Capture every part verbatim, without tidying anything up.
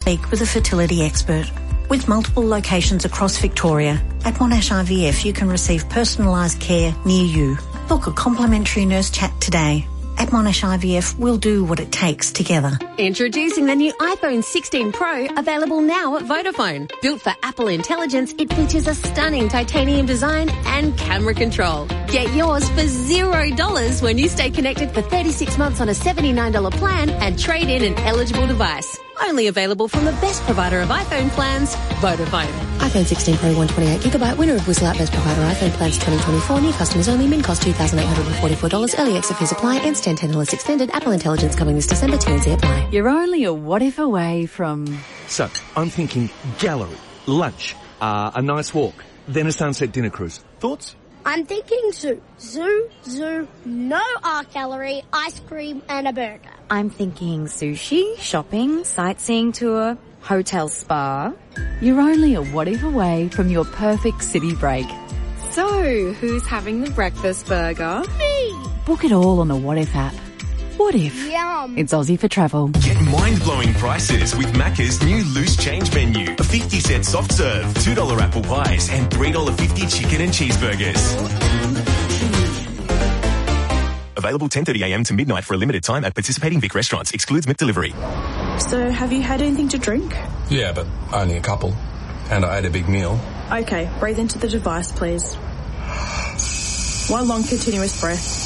speak with a fertility expert. With multiple locations across Victoria, at Monash I V F you can receive personalised care near you. Book a complimentary nurse chat today. At Monash I V F, we'll do what it takes together. Introducing the new iPhone sixteen Pro, available now at Vodafone. Built for Apple Intelligence, it features a stunning titanium design and camera control. Get yours for zero dollars when you stay connected for thirty-six months on a seventy-nine dollars plan and trade in an eligible device. Only available from the best provider of iPhone plans, Vodafone. iPhone sixteen Pro one twenty-eight gigabyte, winner of Whistler Best Provider iPhone plans twenty twenty-four. New customers only. Min cost two thousand eight hundred forty-four dollars. Early exit fees apply. Ends ten ten dollars extended. Apple Intelligence coming this December. T N C apply. You're only a what if away from... So, I'm thinking gallery, lunch, uh, a nice walk, then a sunset dinner cruise. Thoughts? I'm thinking zoo. Zoo, zoo, no art gallery, ice cream and a burger. I'm thinking sushi, shopping, sightseeing tour, hotel spa. You're only a what if away from your perfect city break. So, who's having the breakfast burger? Me! Book it all on the What If app. What if? Yum. It's Aussie for travel. Get mind-blowing prices with Macca's new loose change menu. A fifty cent soft serve, two dollars apple pies and three dollars fifty chicken and cheeseburgers. Available ten thirty a m to midnight for a limited time at participating Vic restaurants. Excludes McDelivery. So, have you had anything to drink? Yeah, but only a couple. And I ate a big meal. Okay, breathe into the device, please. One long continuous breath.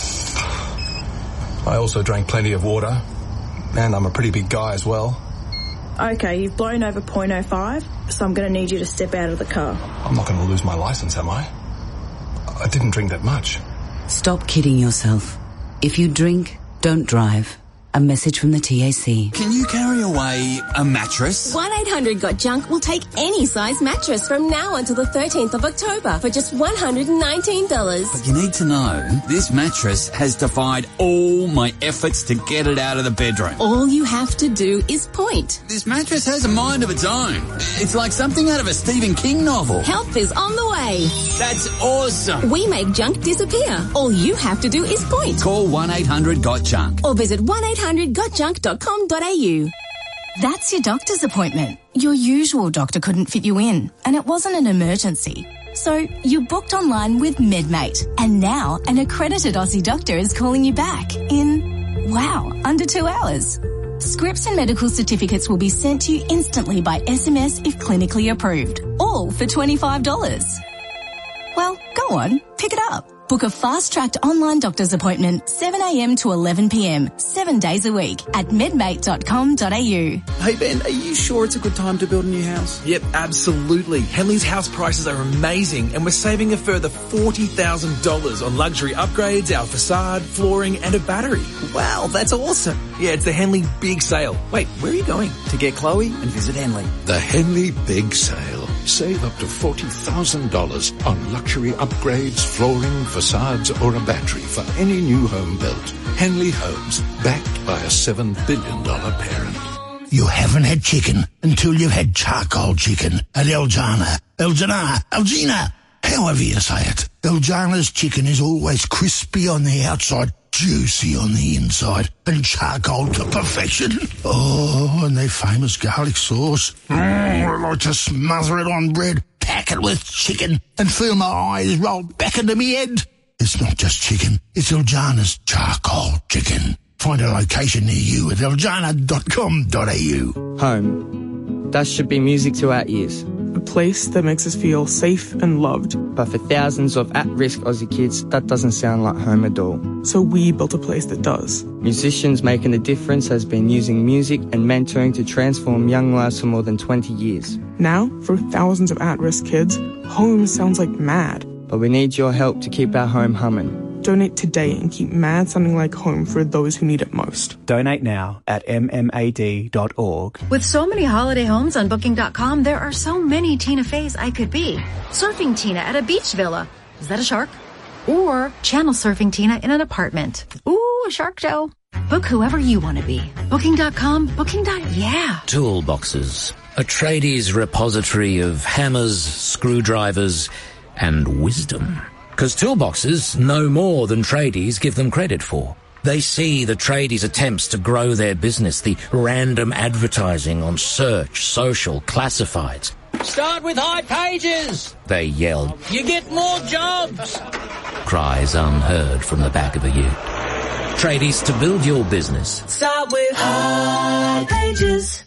I also drank plenty of water. And I'm a pretty big guy as well. Okay, you've blown over point oh five, so I'm going to need you to step out of the car. I'm not going to lose my license, am I? I didn't drink that much. Stop kidding yourself. If you drink, don't drive. A message from the T A C. Can you carry away a mattress? one eight hundred got junk will take any size mattress from now until the thirteenth of October for just one hundred nineteen dollars. But you need to know, this mattress has defied all my efforts to get it out of the bedroom. All you have to do is point. This mattress has a mind of its own. It's like something out of a Stephen King novel. Help is on the way. That's awesome. We make junk disappear. All you have to do is point. Call one eight hundred got junk. Or visit one eight hundred got junk dot com dot a u. That's your doctor's appointment. Your usual doctor couldn't fit you in, and it wasn't an emergency. So you booked online with MedMate, and now an accredited Aussie doctor is calling you back in, wow, under two hours. Scripts and medical certificates will be sent to you instantly by S M S if clinically approved, all for twenty-five dollars. Well, go on, pick it up. Book a fast-tracked online doctor's appointment, seven a m to eleven p m, seven days a week at medmate dot com dot a u. Hey Ben, are you sure it's a good time to build a new house? Yep, absolutely. Henley's house prices are amazing and we're saving a further forty thousand dollars on luxury upgrades, our facade, flooring and a battery. Wow, that's awesome. Yeah, it's the Henley Big Sale. Wait, where are you going? To get Chloe and visit Henley. The Henley Big Sale. Save up to forty thousand dollars on luxury upgrades, flooring, facades or a battery for any new home built. Henley Homes, backed by a seven billion dollars parent. You haven't had chicken until you've had charcoal chicken at El Jana. El Jana. El Jana. However you say it. El Jana's chicken is always crispy on the outside, juicy on the inside, and charcoal to perfection. Oh, and their famous garlic sauce. Mm, I like to smother it on bread, pack it with chicken, and feel my eyes roll back into me head. It's not just chicken, it's El Jana's charcoal chicken. Find a location near you at el jana dot com dot a u. Home. That should be music to our ears. A place that makes us feel safe and loved. But for thousands of at-risk Aussie kids, that doesn't sound like home at all. So we built a place that does. Musicians Making a Difference has been using music and mentoring to transform young lives for more than twenty years. Now, for thousands of at-risk kids, home sounds like mad. But we need your help to keep our home humming. Donate today and keep mad sounding like home for those who need it most. Donate now at m m a d dot org. With so many holiday homes on booking dot com, there are so many Tina Feys I could be. Surfing Tina at a beach villa. Is that a shark? Or channel surfing Tina in an apartment. Ooh, a shark show. Book whoever you want to be. booking dot com, booking. Yeah. Toolboxes. A tradies repository of hammers, screwdrivers, and wisdom. Because toolboxes know more than tradies give them credit for. They see the tradies' attempts to grow their business, the random advertising on search, social, classifieds. Start with high pages! They yelled. You get more jobs! Cries unheard from the back of a ute. Tradies, to build your business. Start with high pages.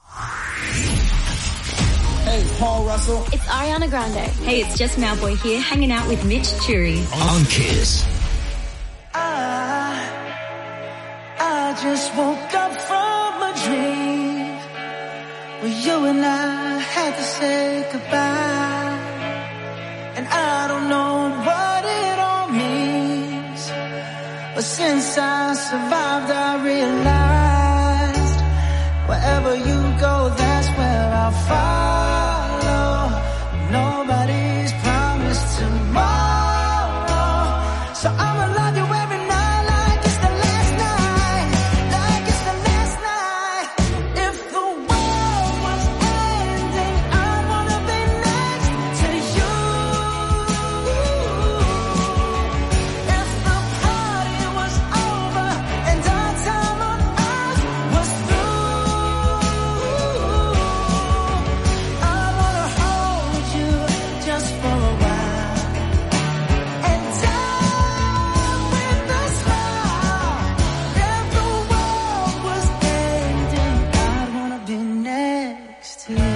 Hey, it's Paul Russell. It's Ariana Grande. Hey, it's Jess Malboy here, hanging out with Mitch Churi. On Kiss. I, I just woke up from a dream where you and I had to say goodbye. And I don't know what it all means, but since I survived, I realized wherever you go, that's where I'll follow. Nobody's promised tomorrow, so I'ma love you every night like it's the last night, like it's the last night. If the world was ending, I wanna be next to you. If the party was over and our time on earth was through, I wanna hold you just for a while and die with a smile. If the world was ending, I'd wanna be next to you.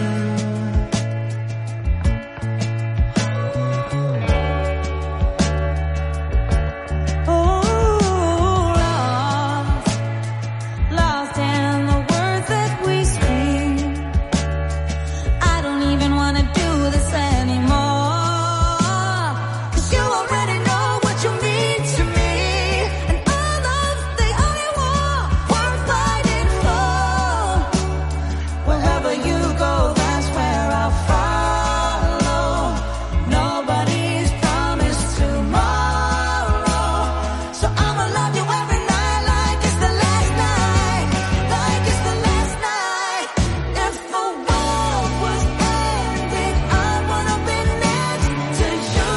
Ooh, lost, lost in the words that we scream. I don't even wanna do this anymore, 'cause you already know what you mean to me, and our love's the only war worth fighting for. Wherever you go, that's where I'll follow. Nobody's promised tomorrow, so I'ma love you every night like it's the last night, like it's the last night. If the world was ending, I wanna be next to you.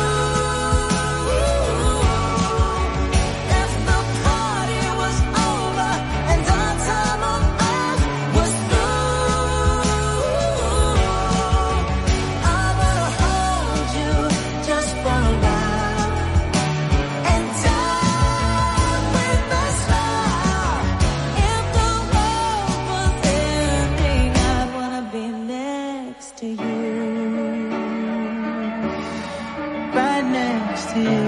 If the party was over and our time on earth was through, I wanna hold you just for a while and die with a smile. If the world was ending, I'd wanna be next to you, right next to you,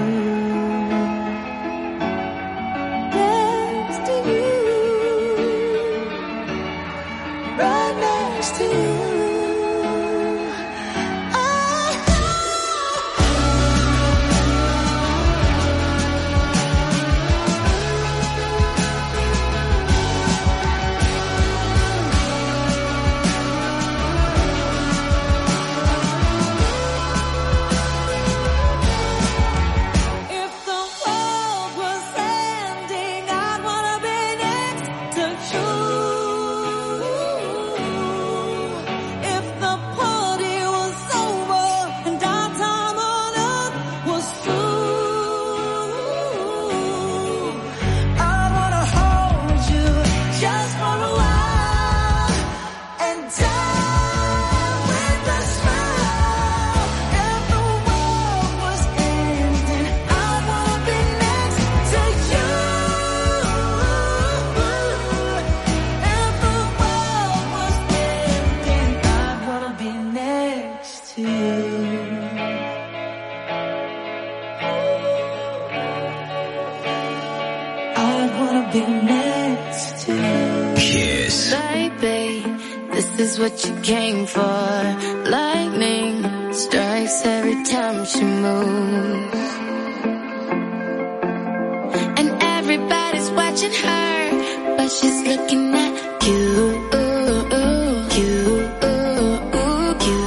next to you, right next to you. If the world was ending, I'd wanna be next to you. If the party was over and our time on earth was through, I wanna hold you just for a while and die with a smile. If the world was ending, I wanna be next to you. If the world was ending, I wanna be next to you. I wanna be next to you. Kiss. Baby, this is what you came for. Lightning strikes every time she moves, and everybody's watching her, but she's looking at you. You, you,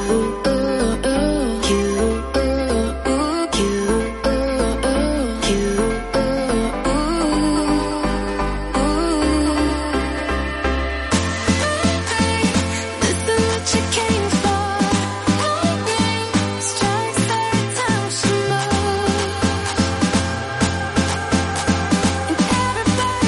Strikes every time she moves, and everybody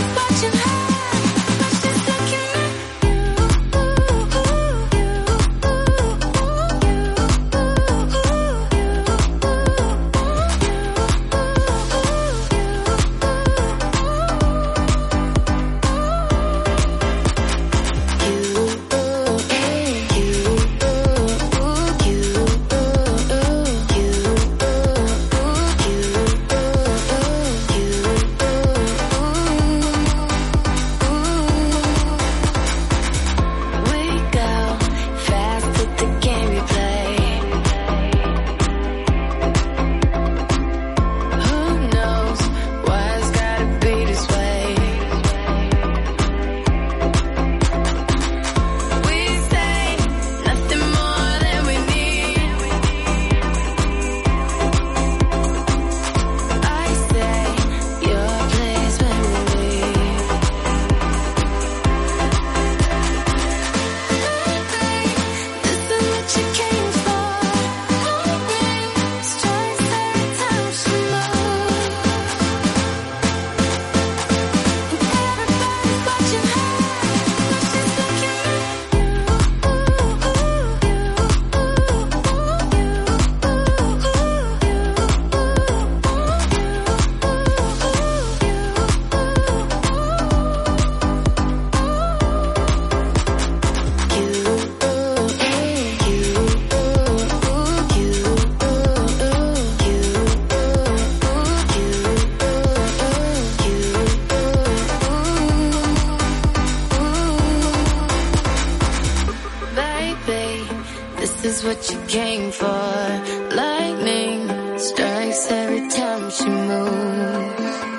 This is what you came for. Lightning strikes every time she moves.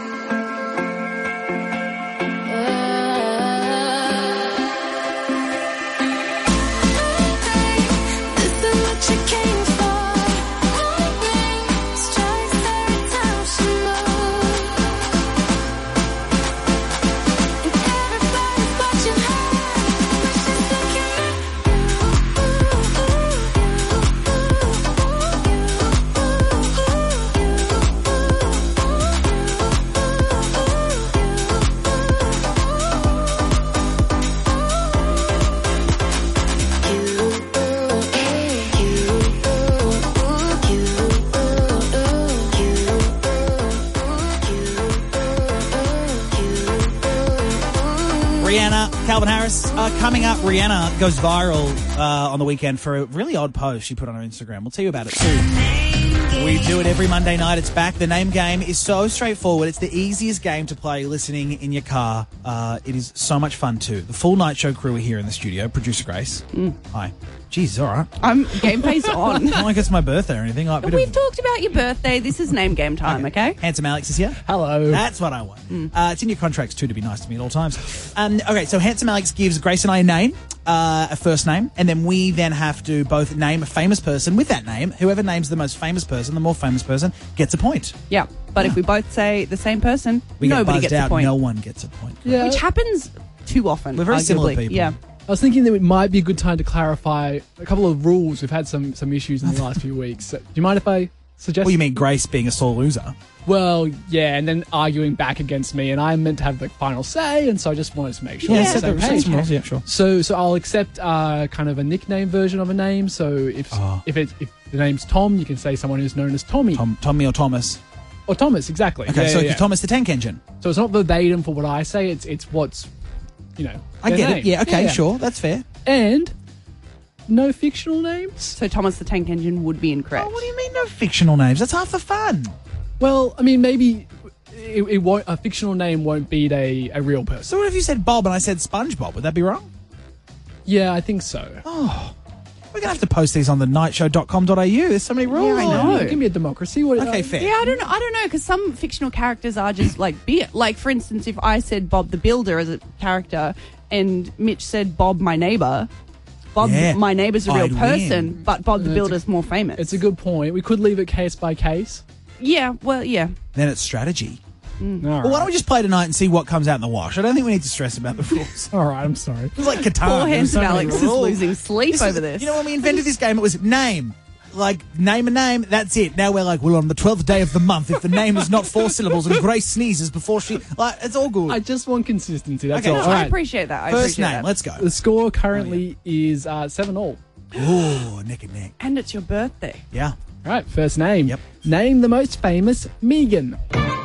Calvin Harris. Uh, coming up, Rihanna goes viral uh, on the weekend for a really odd post she put on her Instagram. We'll tell you about it soon. We do it every Monday night. It's back. The name game is so straightforward. It's the easiest game to play listening in your car. Uh, it is so much fun too. The full Night Show crew are here in the studio. Producer Grace. Mm. Hi. Jeez, all right. I'm game face on. Not like it's my birthday or anything. Like, We've of... talked about your birthday. This is name game time, okay? okay? Handsome Alex is here. Hello. That's what I want. Mm. Uh, it's in your contracts too to be nice to me at all times. Um, okay, so Handsome Alex gives Grace and I a name, uh, a first name, and then we then have to both name a famous person with that name. Whoever names the most famous person, the more famous person, gets a point. Yeah, but yeah. if we both say the same person, we nobody get gets out, a point. No one gets a point. Yeah. Which happens too often. We're very arguably. similar people. Yeah. I was thinking that it might be a good time to clarify a couple of rules. We've had some, some issues in the last few weeks. So, do you mind if I suggest... Well, you mean Grace being a sore loser? Well, yeah, and then arguing back against me, and I'm meant to have the final say, and so I just wanted to make sure. Yeah, yeah, set okay. rules, yeah, sure. So, so I'll accept uh, kind of a nickname version of a name. So if oh. if it if the name's Tom, you can say someone who's known as Tommy. Tom, Tommy or Thomas. Or Thomas, exactly. Okay, yeah, so yeah, yeah. Thomas the Tank Engine. So it's not verbatim for what I say. It's it's what's, you know. I get name. it. Yeah. Okay. Yeah, yeah. Sure. That's fair. And no fictional names. So Thomas the Tank Engine would be incorrect. Oh, what do you mean no fictional names? That's half the fun. Well, I mean, maybe it, it won't. A fictional name won't beat a, a real person. So what if you said Bob and I said SpongeBob? Would that be wrong? Yeah, I think so. Oh, we're gonna have to post these on the night show dot com dot a u. There's so many rules. Yeah, I know. Give me a democracy. What, okay, uh, fair. Yeah, I don't know. I don't know because some fictional characters are just like be like, for instance, if I said Bob the Builder as a character and Mitch said Bob my neighbor. Bob, yeah. my neighbour's a real I'd person, win. but Bob the No, Builder's it's a, more famous. It's a good point. We could leave it case by case. Yeah, well, yeah. Then it's strategy. Mm. All right. Well, why don't we just play tonight and see what comes out in the wash? I don't think we need to stress about the rules. All right, I'm sorry. It's like Catan. Poor There's Handsome so many Alex is rules. losing sleep This over is- this. You know, when we invented this game, it was name. Like, name a name, that's it. Now we're like, well, on the twelfth day of the month, if the name is not four syllables and Grace sneezes before she... Like, it's all good. I just want consistency. That's Okay, all. no, all I right. appreciate that. I First appreciate name, that. let's go. The score currently is uh, seven all. Ooh, neck and neck. And it's your birthday. Yeah. All right, first name. Yep. Name the most famous Megan.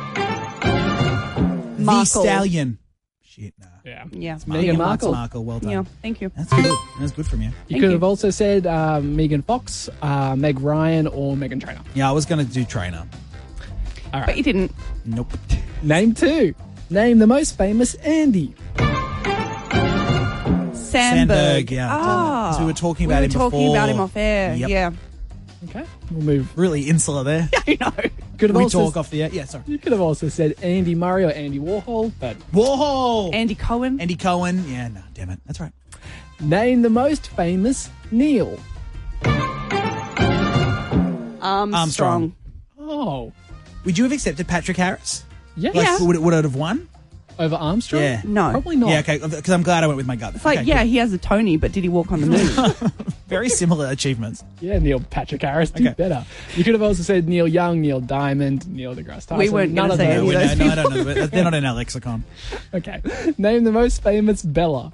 The Markle. Stallion. Shit, nah. Yeah. Yeah. It's Meghan Markle. Markle, well done. Yeah, thank you. That's good. That's good from you. You Thank could you. have also said uh, Megan Fox, uh, Meg Ryan, or Megan Trainor. Yeah, I was going to do trainer. All But right. you didn't. Nope. Name two. Name the most famous Andy. Sandberg. yeah. Ah. 'Cause we were talking We about were him talking before. about him off air. Yep. Yeah. Okay, we'll move. Really insular there. I know. Could have we also talk off the air. Yeah, sorry. You could have also said Andy Murray or Andy Warhol, but Warhol. Andy Cohen. Andy Cohen. Yeah, no, damn it. That's right. name the most famous Neil. Armstrong. Armstrong. Oh, Would you have accepted Patrick Harris? yeah. Like, Yeah. Would it, would it have won? Over Armstrong? Yeah. No. Probably not. Yeah, okay, because I'm glad I went with my gut. It's like, Okay, yeah, good. he has a Tony, but did he walk on the moon? Very similar achievements. Yeah, Neil Patrick Harris did Okay. better. You could have also said Neil Young, Neil Diamond, Neil deGrasse Tyson. We weren't None gonna of say them. any No, of those no, no, I don't know. but They're not in our lexicon. Okay. Name the most famous Bella.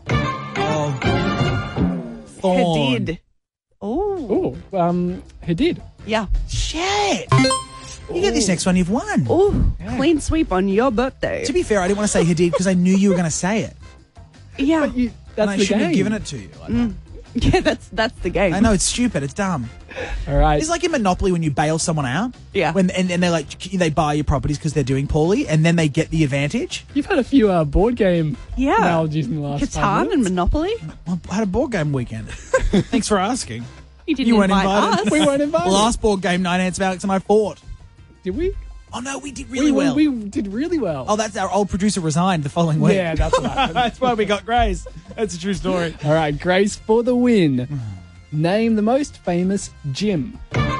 Oh. Thorn. Hadid. Oh. Oh, um, Hadid. Yeah. Shit. You get this next one, you've won. Oh, clean sweep on your birthday. To be fair, I didn't want to say Hadid because I knew you were going to say it. Yeah. You, that's and I the shouldn't game. have given it to you. Like that. Yeah, that's that's the game. I know, it's stupid. It's dumb. All right. It's like in Monopoly when you bail someone out. Yeah. When and, and they're like, they buy your properties because they're doing poorly and then they get the advantage. You've had a few uh, board game Yeah. analogies in the last five Catan and minutes. Monopoly. I had a board game weekend. Thanks for asking. You didn't You weren't invite invited. us. We weren't invited. Last board game, nine Ants of Alex and I fought. Did we? Oh, no, we did really we, well. We did really well. Oh, that's our old producer resigned the following week. Yeah, that's what happened. That's why we got Grace. That's a true story. All right, Grace for the win. Name the most famous gym.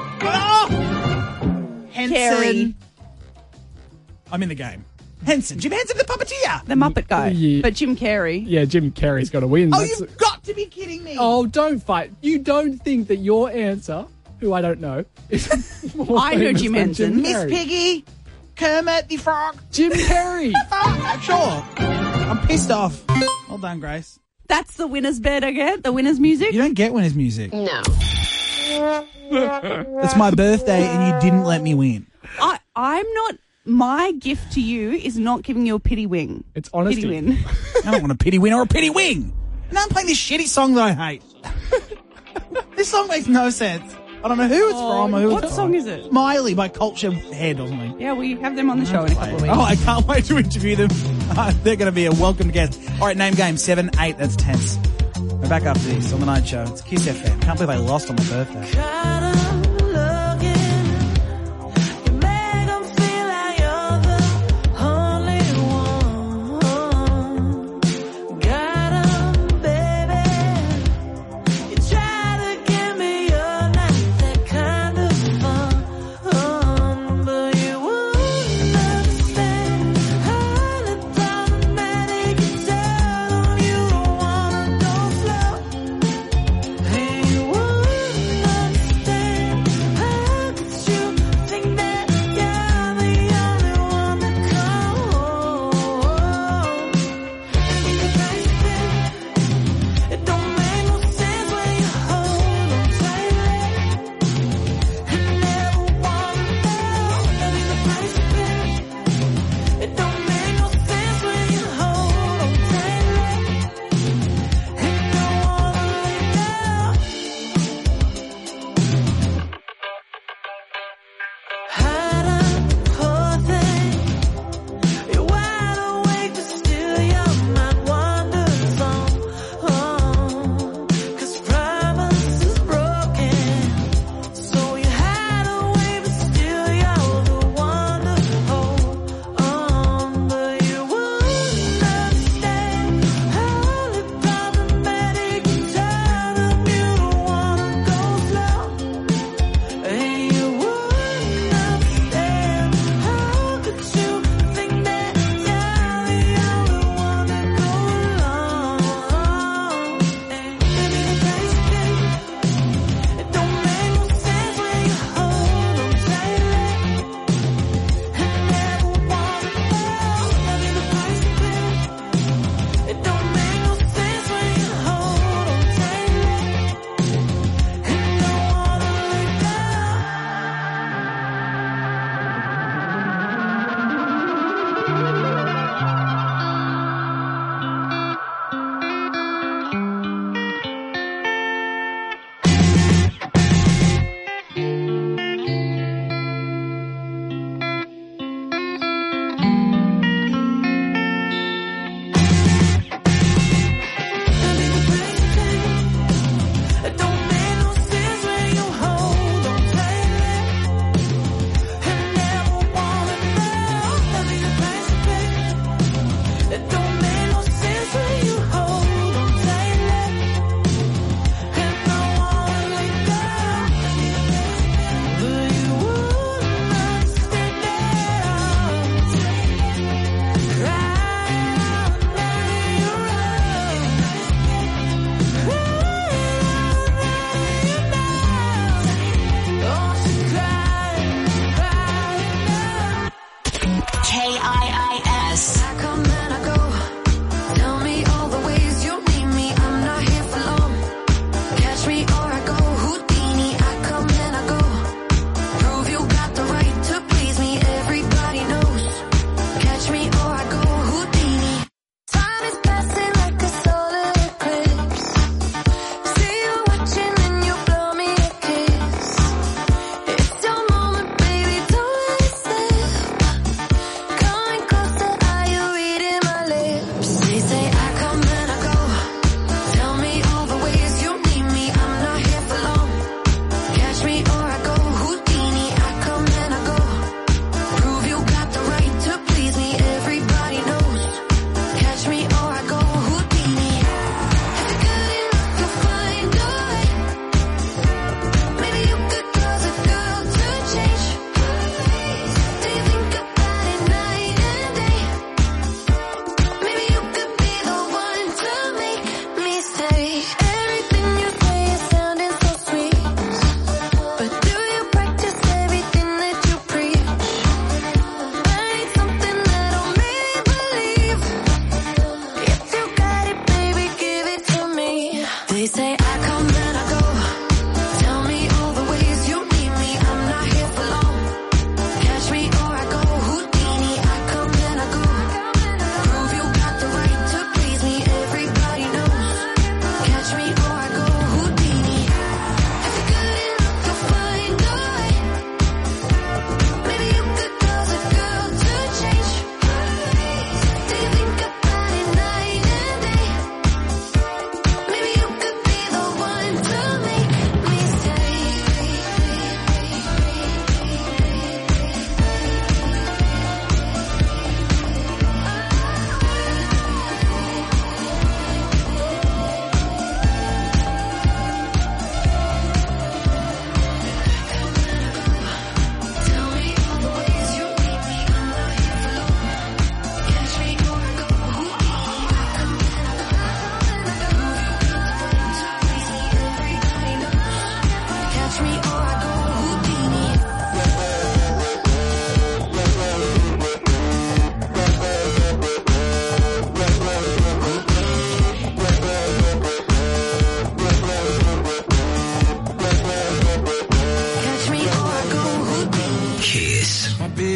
Henson. Carey. I'm in the game. Henson. Jim Henson, the puppeteer. The Muppet guy. Yeah. But Jim Carrey. Yeah, Jim Carrey's got to win. Oh, That's- you've got to be kidding me. Oh, don't fight. You don't think that your answer, who I don't know, is more I know famous Jim than Henson. Jim Miss Carrey. Piggy. Kermit the Frog. Jim Carrey. Oh, sure. I'm pissed off. Well done, Grace. That's the winner's bed I get. The winner's music. You don't get winner's music. No. It's my birthday and you didn't let me win. I, I'm not. My gift to you is not giving you a pity wing. It's honesty. Pity win. I don't want a pity win or a pity wing. Now I'm playing this shitty song that I hate. This song makes no sense. I don't know who it's from or who What it's song is it? Miley by Culture Head or something. Yeah, we have them on the show in a couple of weeks. Oh, I can't wait to interview them. Uh, they're going to be a welcome guest. All right, name game seven, eight. That's tense. We're back after this on the night show. It's Kiss F M. Can't believe I lost on my birthday.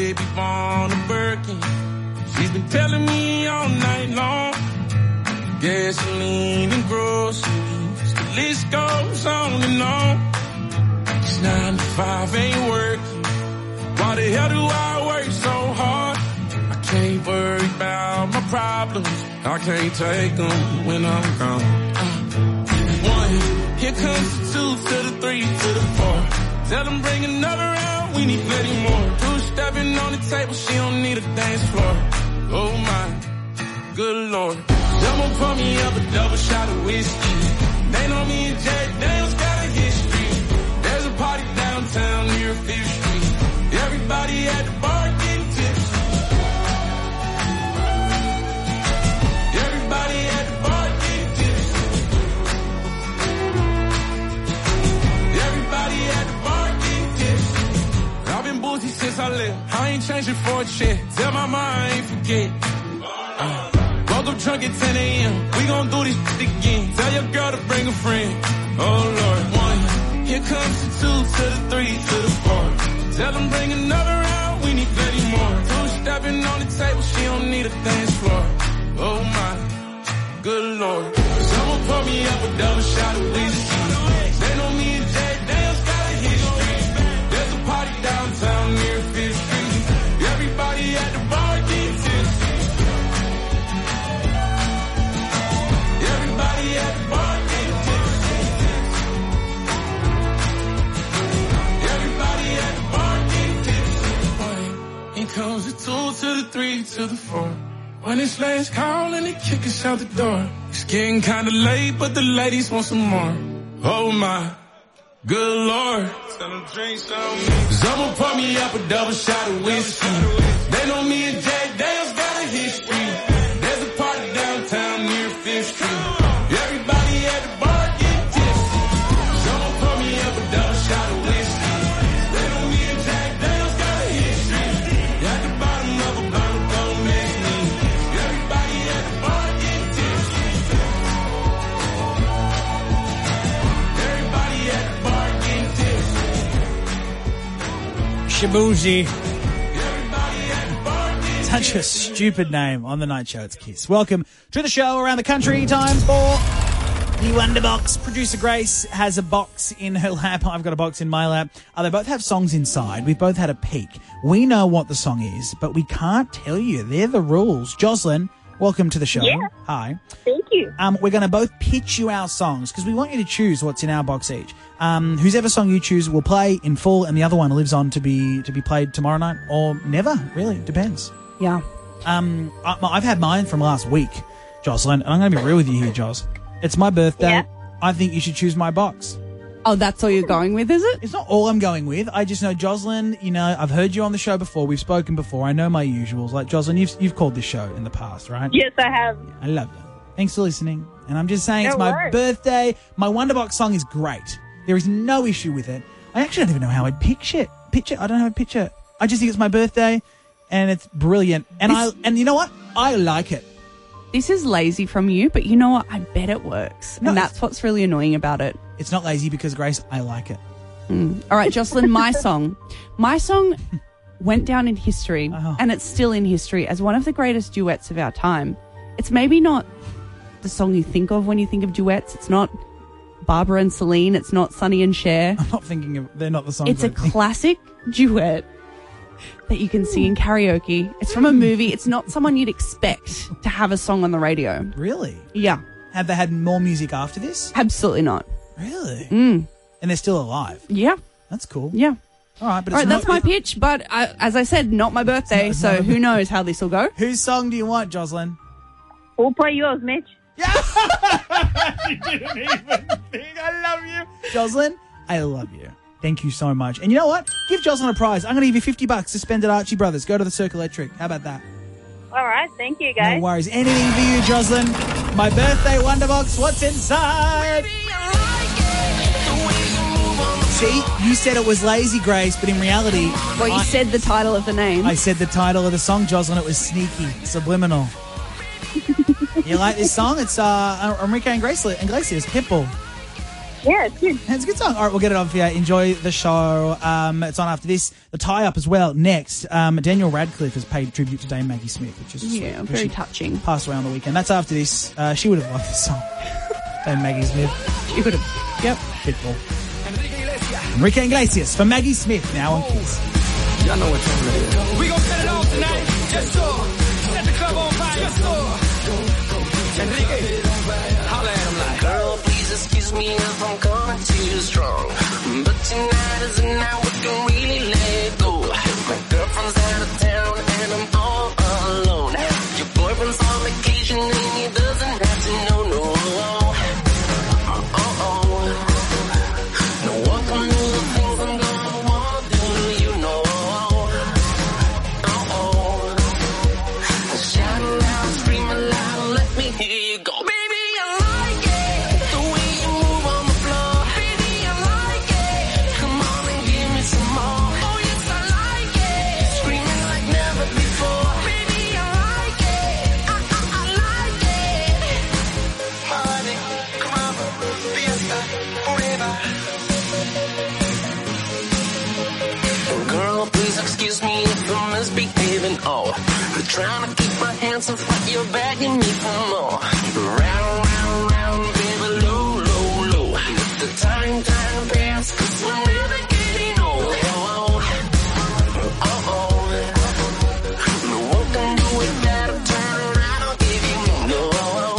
baby born a Birkin. She's been telling me all night long. Gasoline and groceries, the list goes on and on. It's nine to five, ain't working. Why the hell do I work so hard? I can't worry about my problems. I can't take them when I'm gone. Uh, one, here comes the two to the three to the four. Tell them bring another round, we need plenty more. Two stepping on the table, she don't need a dance floor. Oh my, good Lord. Someone pour me up a double shot of whiskey. They know me and Jack Daniels got a history. There's a party downtown near Fifth Street. Everybody at the bar getting tipsy. Everybody at the bar getting tipsy. Everybody at the bar getting tipsy. I've been boozy since I left. I ain't changing for a check. Tell my mind I ain't forget. Uh, woke up drunk at ten a.m. We gon' do this shit again. Tell your girl to bring a friend. Oh Lord, one. Here comes the two to the three to the four. Tell them bring another round. We need plenty more. Two stepping on the table. She don't need a dance floor. Oh my, good Lord. Someone pour me up a double shot of whiskey. They know me and Jack Daniels got a history. There's a party downtown near Fifth Street. Everybody at the bar getting tipsy. Everybody at the bar getting tipsy. Everybody at the bar getting tipsy. One, here comes the two to the three to the four. When it's last call and they kick us out the door. It's getting kinda late, but the ladies want some more. Oh my, good Lord. Tell them drink some. Someone pour me up a double shot of whiskey. They know me and Jack Daniels got a history. There's a party downtown near Fifth Street. Everybody at the bar getting tipsy. Someone pour me up a double shot of whiskey. They know me and Jack Daniels got a history. At the bottom of a bottle, don't miss me. Everybody at the bar getting tipsy. Everybody at the bar getting tipsy. Shabuzi. Such a stupid name on the night show. It's Kiss. Welcome to the show around the country. Time for the Wonder Box. Producer Grace has a box in her lap. I've got a box in my lap. Uh, they both have songs inside. We've both had a peek. We know what the song is, but we can't tell you. They're the rules. Jocelyn, welcome to the show. Yeah. Hi. Thank you. Um, we're going to both pitch you our songs because we want you to choose what's in our box each. Um, whoever song you choose will play in full, and the other one lives on to be to be played tomorrow night or never. Really, depends. Yeah. Um, I, I've had mine from last week, Jocelyn, and I'm going to be real with you here, Jos. It's my birthday. Yeah. I think you should choose my box. Oh, that's all you're going with, is it? It's not all I'm going with. I just know, Jocelyn, you know, I've heard you on the show before. We've spoken before. I know my usuals. Like, Jocelyn, you've, you've called this show in the past, right? Yes, I have. I love you. Thanks for listening. And I'm just saying No it's my worries. birthday. My Wonderbox song is great. There is no issue with it. I actually don't even know how I'd pitch it. Pitch it. I don't know how I'd pitch it. I just think it's my birthday. And it's brilliant. And I and you know what? I like it. This is lazy from you, but you know what? I bet it works. No, and that's what's really annoying about it. It's not lazy because, Grace, I like it. Mm. All right, Jocelyn, my song. My song went down in history, Oh. and it's still in history as one of the greatest duets of our time. It's maybe not the song you think of when you think of duets. It's not Barbara and Celine. It's not Sonny and Cher. I'm not thinking of... They're not the songs. It's a I think. classic duet that you can sing in karaoke. It's from a movie. It's not someone you'd expect to have a song on the radio. Really? Yeah. Have they had more music after this? Absolutely not. Really? Mm. And they're still alive? Yeah. That's cool. Yeah. All right, but All it's right, not, that's my pitch, but I, as I said, not my birthday, It's so not- who knows how this will go. Whose song do you want, Jocelyn? We'll play yours, Mitch. You didn't even think. I love you. Jocelyn, I love you. Thank you so much. And you know what? Give Jocelyn a prize. I'm going to give you fifty bucks to spend at Archie Brothers. Go to the Circle Electric. How about that? All right, thank you, guys. No worries. Anything for you, Jocelyn. My birthday Wonderbox. What's inside? See, you said it was lazy, Grace, but in reality... Well, you I, said the title of the name. I said the title of the song, Jocelyn. It was sneaky, subliminal. You like this song? It's uh, Enrique Iglesias, Iglesias, Pitbull. Yeah, it's good. It's a good song. All right, we'll get it on for you. Enjoy the show. Um, it's on after this. The tie-up as well. Next, um, Daniel Radcliffe has paid tribute to Dame Maggie Smith, which is Yeah, very touching. Passed away on the weekend. That's after this. Uh, she would have loved this song. Dame Maggie Smith. She would have. Yep. Pitbull. Enrique Iglesias for Maggie Smith now on Kiss. Y'all know what time it is. We gon' set it off tonight. Just so. Set the club on fire. Just so. Enrique, holla at him like. Girl, please excuse me if I'm coming too strong. But tonight is the night we can really let go. My girlfriend's out of town and I'm all alone. Your boyfriend's on vacation and he doesn't have to know, no. Oh, oh. No one can do the things I'm gonna wanna do, you know. Oh, oh. Shout it out, scream it loud, let me hear you go. Baby, I like it, the way you move on the floor. Baby, I like it, come on and give me some more. Oh yes, I like it, screaming like never before. Baby, I like it, I, I, I like it. Party, come on, fiesta, forever. Girl, please excuse me if I'm misbehaving. Oh, I'm trying to keep my hands off what you're begging me for more. Round, round, round, baby, low, low, low. Let the time, time pass, cause we're never getting old. Oh, oh. No one can do it better. Turn around, I'll give you more. No.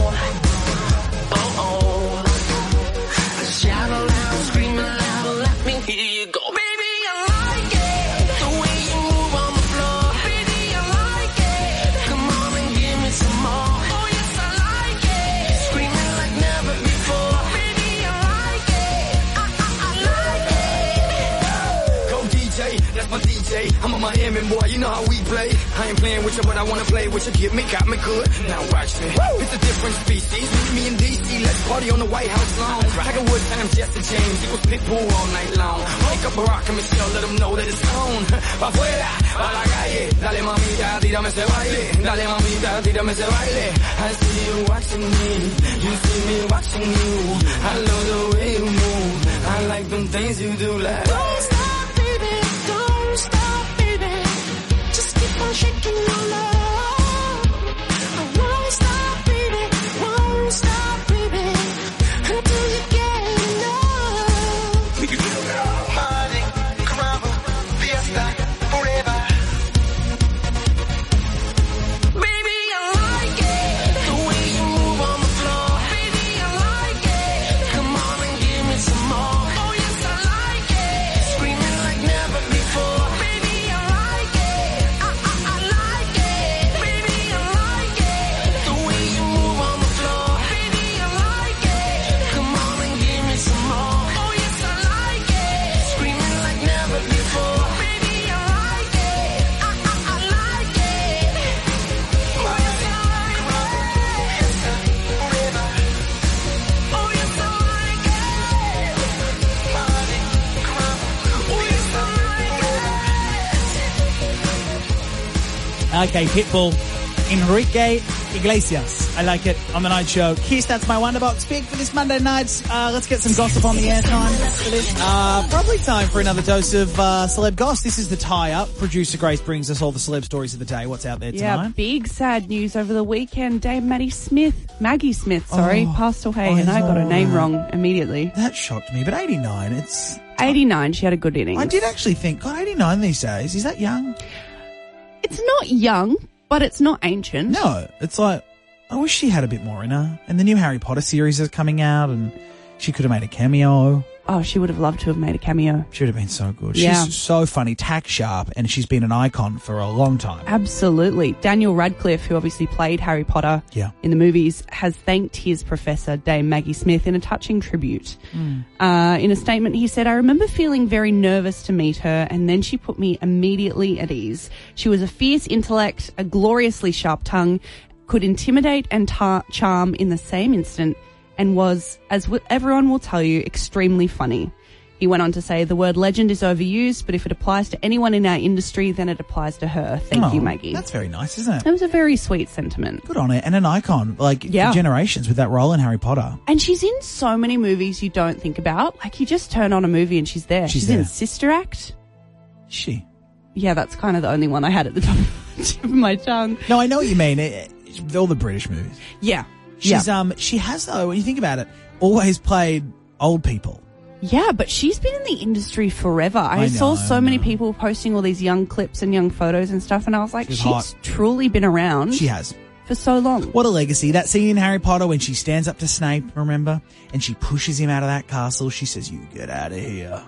Oh, oh. Shout aloud, scream aloud, let me hear you go. Baby, I like it, the way you move on the floor. Baby, I like it, come on and give me some more. Oh yes, I like it, screaming like never before. Baby, I like it, I, I, I like it. Go D J, that's my D J. I'm a Miami boy, you know how we play. I ain't playing with you, but I wanna play with you. Get me, got me good. Now watch me. It's a different species. Me and D C, let's party on the White House lawn. Tiger Woods and Jesse James, it was Pitbull all night long. Wake up Barack and Michelle, let them know that it's on. Pa' afuera, pa' la calle. Dale mamita, tírame ese baile. Dale mamita, tírame ese baile. I see you watching me, you see me watching you. I love the way you move. I like them things you do like. Don't stop, baby, don't stop, baby. Just keep on shaking your love. I won't stop, baby, won't stop, baby, until you get enough. Party, caramba, fiesta, forever. Baby, I like it, the way you move on the floor. Baby, I like it, come on and give me some more. Oh yes, I like it, screaming like never before. Baby, I like it, I, I, I like it. Baby, I like it, the way you move on the floor. Baby, I like it, come on and give me some more. Oh yes, I like it, screaming like never before. Baby, I like it, I, I, I like it. Oh yes, I like it. Oh yes, I like it. Oh yes, I like it. Okay, Pitbull, Enrique Iglesias. I like it on the night show. Kiss, that's my Wonderbox pick for this Monday night. Uh, let's get some gossip on the airtime for this. Uh, probably time for another dose of uh, celeb goss. This is the tie-up. Producer Grace brings us all the celeb stories of the day. What's out there Yeah, tonight? big sad news over the weekend. Dame Maddie Smith, Maggie Smith, sorry, Oh, passed away, I and I got her know. name wrong immediately. That shocked me, but eighty-nine, it's... eighty-nine, she had a good innings. I did actually think, God, eighty-nine these days, is that young? It's not young, but it's not ancient. No, it's like, I wish she had a bit more in her. And the new Harry Potter series is coming out, and she could have made a cameo. Oh, she would have loved to have made a cameo. She would have been so good. Yeah. She's so funny, tack sharp, and she's been an icon for a long time. Absolutely. Daniel Radcliffe, who obviously played Harry Potter Yeah. in the movies, has thanked his professor, Dame Maggie Smith, in a touching tribute. Mm. Uh, in a statement, he said, "I remember feeling very nervous to meet her, and then she put me immediately at ease. She was a fierce intellect, a gloriously sharp tongue, could intimidate and tar- charm in the same instant, and was, as w- everyone will tell you, extremely funny." He went on to say, the word legend is overused, but if it applies to anyone in our industry, then it applies to her. Thank Oh, you, Maggie. That's very nice, isn't it? That was a very sweet sentiment. Good on it. And an icon, like Yeah. for generations with that role in Harry Potter. And she's in so many movies you don't think about. Like, you just turn on a movie and she's there. She's She's, there. in Sister Act. Is she? Yeah, that's kind of the only one I had at the top tip of my tongue. No, I know what you mean. It, it, all the British movies. Yeah. She's yeah. um she has though, when you think about it, always played old people. Yeah, but she's been in the industry forever. I, I saw know, so I many know. people posting all these young clips and young photos and stuff, and I was like, She's she's, hot. truly been around. She has. For so long. What a legacy. That scene in Harry Potter when she stands up to Snape, remember? And she pushes him out of that castle. She says, you get out of here.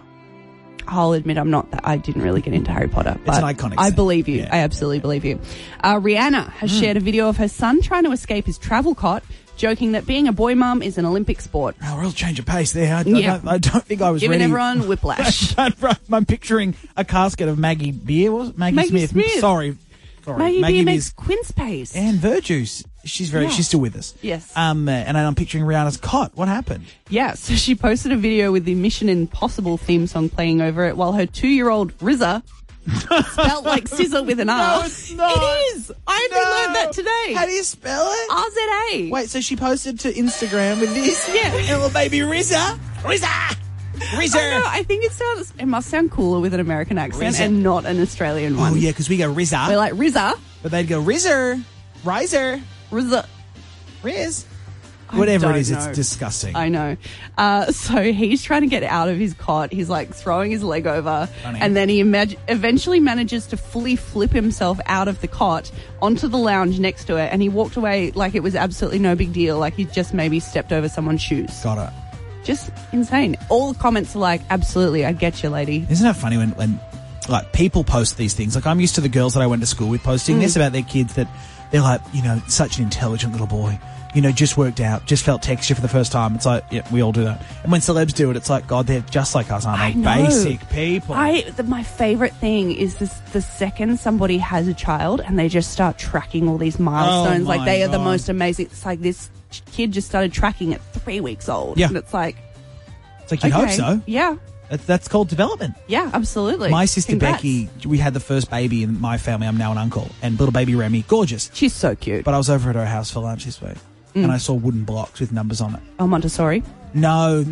I'll admit I'm not that, I didn't really get into Harry Potter. But an iconic I scene. believe you. Yeah. I absolutely believe you. Uh, Rihanna has Mm. shared a video of her son trying to escape his travel cot, joking that being a boy mum is an Olympic sport. Oh, real change of pace there. I, I Yeah. don't, I don't think I was Giving ready. everyone whiplash. I'm picturing a casket of Maggie Beer. Was it? Maggie, Maggie Smith. Smith. Sorry. Sorry. Maggie, Beer Beer. makes quince paste. And Verjuice. She's very, Yeah. she's still with us. Yes. Um, uh, and I'm picturing Rihanna's cot. What happened? Yeah, so she posted a video with the Mission Impossible theme song playing over it while her two-year-old R Z A, spelled like scissor with an R. No, it's not. It is. I only No. learned that today. How do you spell it? R Z A. Wait, so she posted to Instagram with this? Yeah. And little baby R Z A. R Z A. R Z I know, A. I think it sounds, it must sound cooler with an American accent R Z A. and not an Australian one. Oh, yeah, because we go R Z A. We're like, R Z A. But they'd go Rizzer. Riser. R Z A. Riz. I Whatever it don't is, know. it's disgusting. I know. Uh, so he's trying to get out of his cot. He's like throwing his leg over. Funny. And then he imag- eventually manages to fully flip himself out of the cot onto the lounge next to it. And he walked away like it was absolutely no big deal. Like he just maybe stepped over someone's shoes. Got it. Just insane. All the comments are like, absolutely, I get you, lady. Isn't it funny when, when like people post these things? Like I'm used to the girls that I went to school with posting Mm. this about their kids that they're like, you know, such an intelligent little boy. You know, just worked out, just felt texture for the first time. It's like, yeah, we all do that. And when celebs do it, it's like, God, they're just like us, aren't I they? know. Basic people. I the, my favorite thing is this: the second somebody has a child and they just start tracking all these milestones, Oh like my they are the God. most amazing. It's like this kid just started tracking at three weeks old, Yeah. and it's like, It's like, you'd hope okay, so. yeah, That's, that's called development. yeah, absolutely. My sister Congrats. Becky, we had the first baby in my family. I'm now an uncle. And little baby Remy, gorgeous. She's so cute. But I was over at her house for lunch this week. Mm. And I saw wooden blocks with numbers on it. Oh, Montessori. No,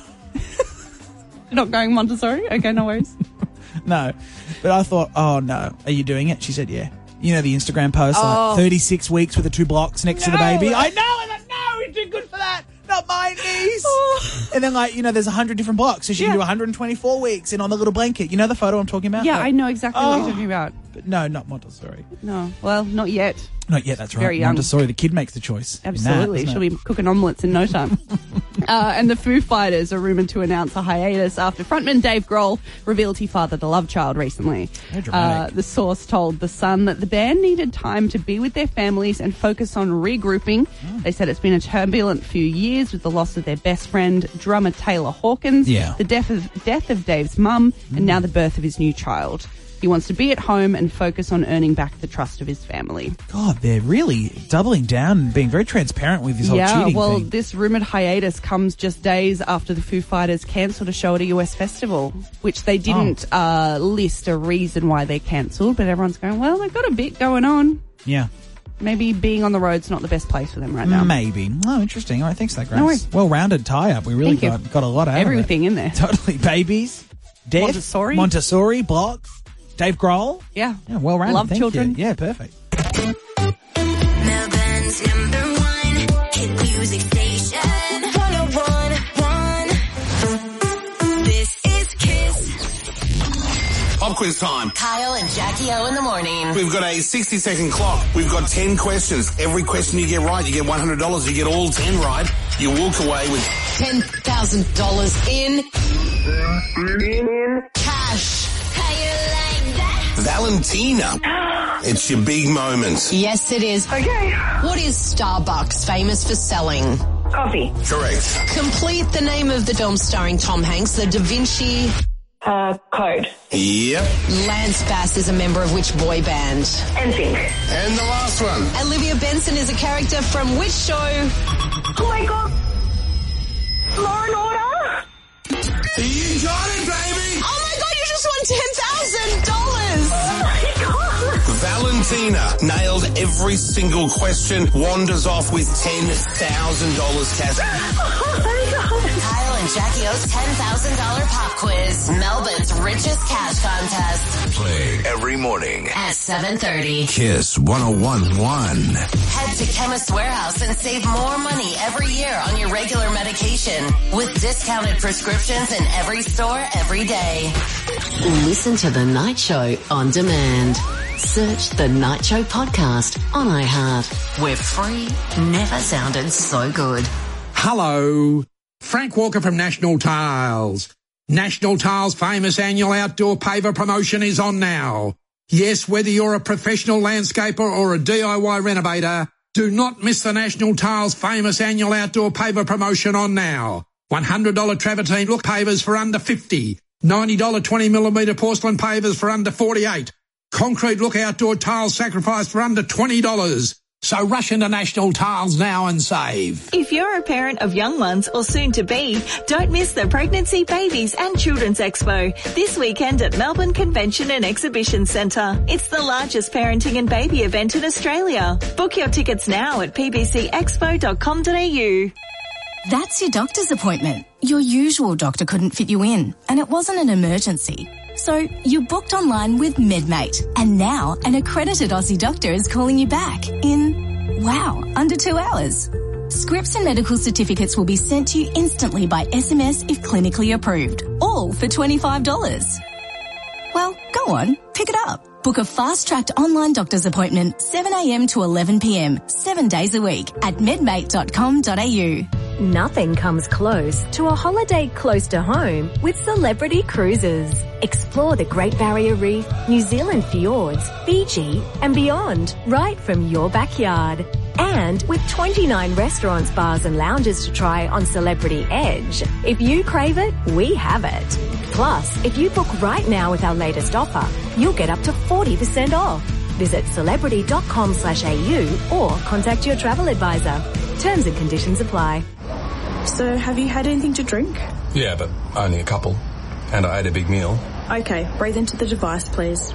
Not going Montessori. Okay, no worries. no. But I thought, oh no, are you doing it? She said, yeah. You know the Instagram post, Oh. like thirty-six weeks with the two blocks next to the No. baby. I know. I'm like, no, you're too good for that. Not my niece. Oh. And then, like, you know, there's one hundred different blocks. So she Yeah. can do one hundred twenty-four weeks and on the little blanket. You know the photo I'm talking about? Yeah, Like, I know exactly what Oh. you're talking about. But no, not Montessori. No, well, not yet. Not yet, that's right. Very young. Montessori, the kid makes the choice. in that, Absolutely. isn't She'll it? be cooking omelets in no time. uh, and the Foo Fighters are rumoured to announce a hiatus after frontman Dave Grohl revealed he fathered a love child recently. Very dramatic. Uh, the source told The Sun that the band needed time to be with their families and focus on regrouping. Mm. They said it's been a turbulent few years with the loss of their best friend, drummer Taylor Hawkins, Yeah. the death of, death of Dave's mum, Mm. and now the birth of his new child. He wants to be at home and focus on earning back the trust of his family. God, they're really doubling down and being very transparent with this whole Yeah, cheating well, thing. this rumoured hiatus comes just days after the Foo Fighters cancelled a show at a U S festival, which they didn't Oh. uh, list a reason why they cancelled, but everyone's going, well, they've got a bit going on. Yeah. Maybe being on the road's not the best place for them right now. Maybe. Oh, interesting. All right, thanks for that, Grace. No worries. Well-rounded tie-up. We really Thank you. got, got a lot out Everything in there. of it. Totally. Babies, death, Montessori. Montessori, blocks, Dave Grohl. Yeah. Yeah, well-rounded. Love Thank children. You. Yeah, perfect. Melbourne's number one hit music station. one oh one point one. This is Kiss. Pop quiz time. Kyle and Jackie O in the morning. We've got a sixty second clock. We've got ten questions. Every question you get right, you get one hundred dollars. You get all ten right, you walk away with ten thousand dollars in cash. How you like that? Valentina. It's your big moment. Yes, it is. Okay. What is Starbucks famous for selling? Coffee. Correct. Complete the name of the film starring Tom Hanks, The Da Vinci Uh, Code. Yep. Lance Bass is a member of which boy band? N Sync. And the last one. Olivia Benson is a character from which show? Oh my god. Law and Order? You got it. ten thousand dollars! Oh my God! Valentina nailed every single question, wanders off with ten thousand dollars cash. Oh my God! Kyle and Jackie O's ten thousand dollars pop quiz, Melbourne's richest cash contest. Play every morning At seven thirty. Kiss one oh one point one. Head to Chemist Warehouse and save more money every year on your regular medication with discounted prescriptions in every store every day. Listen to The Night Show on demand. Search The Night Show podcast on iHeart. We're free. Never sounded so good. Hello. Frank Walker from National Tiles. National Tiles' famous annual outdoor paver promotion is on now. Yes, whether you're a professional landscaper or a D I Y renovator, do not miss the National Tiles' famous annual outdoor paver promotion on now. one hundred dollars travertine look pavers for under fifty dollars. ninety dollars twenty millimetre porcelain pavers for under forty-eight dollars. Concrete look outdoor tiles sacrificed for under twenty dollars. So rush into National Tiles now and save. If you're a parent of young ones or soon to be, don't miss the Pregnancy, Babies and Children's Expo this weekend at Melbourne Convention and Exhibition Centre. It's the largest parenting and baby event in Australia. Book your tickets now at p b c expo dot com dot a u. That's your doctor's appointment. Your usual doctor couldn't fit you in, and it wasn't an emergency. So you booked online with MedMate, and now an accredited Aussie doctor is calling you back in, wow, under two hours. Scripts and medical certificates will be sent to you instantly by S M S if clinically approved, all for twenty-five dollars. Well, go on, pick it up. Book a fast-tracked online doctor's appointment seven a m to eleven p m, seven days a week at medmate dot com dot a u. Nothing comes close to a holiday close to home with Celebrity Cruises. Explore the Great Barrier Reef, New Zealand fjords, Fiji and beyond right from your backyard. And with twenty-nine restaurants, bars and lounges to try on Celebrity Edge, if you crave it, we have it. Plus, if you book right now with our latest offer, you'll get up to forty percent off. Visit celebrity dot com slash a u or contact your travel advisor. Terms and conditions apply. So, have you had anything to drink? Yeah, but only a couple. And I ate a big meal. Okay, breathe into the device, please.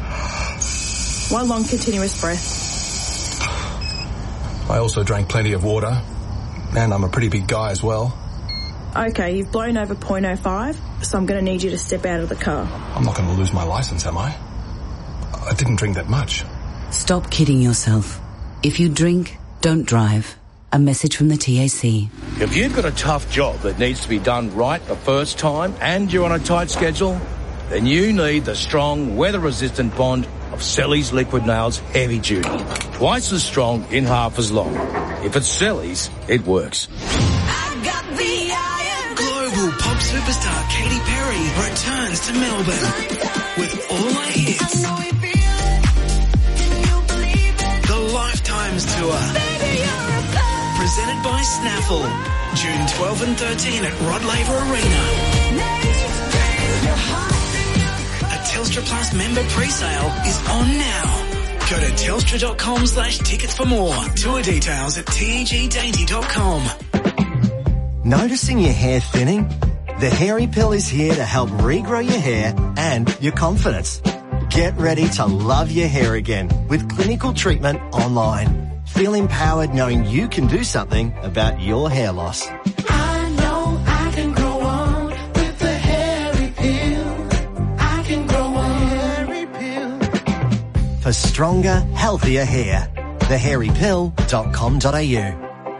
One long continuous breath. I also drank plenty of water. And I'm a pretty big guy as well. Okay, you've blown over point oh five, so I'm going to need you to step out of the car. I'm not going to lose my license, am I? I didn't drink that much. Stop kidding yourself. If you drink, don't drive. A message from the T A C. If you've got a tough job that needs to be done right the first time and you're on a tight schedule, then you need the strong, weather-resistant bond of Selly's Liquid Nails Heavy Duty. Twice as strong in half as long. If it's Selly's, it works. Global pop superstar Katy Perry returns to Melbourne with all her hits. The Lifetimes Tour. Presented by Snaffle. June twelfth and thirteenth at Rod Laver Arena. A Telstra Plus member pre-sale is on now. Go to telstra dot com slash tickets for more. Tour details at T E G dainty dot com. Noticing your hair thinning? The Hairy Pill is here to help regrow your hair and your confidence. Get ready to love your hair again with clinical treatment online. Feel empowered knowing you can do something about your hair loss. I know I can grow on with the Hairy Pill. I can grow on. Hairy Pill. For stronger, healthier hair, the hairy pill dot com dot a u.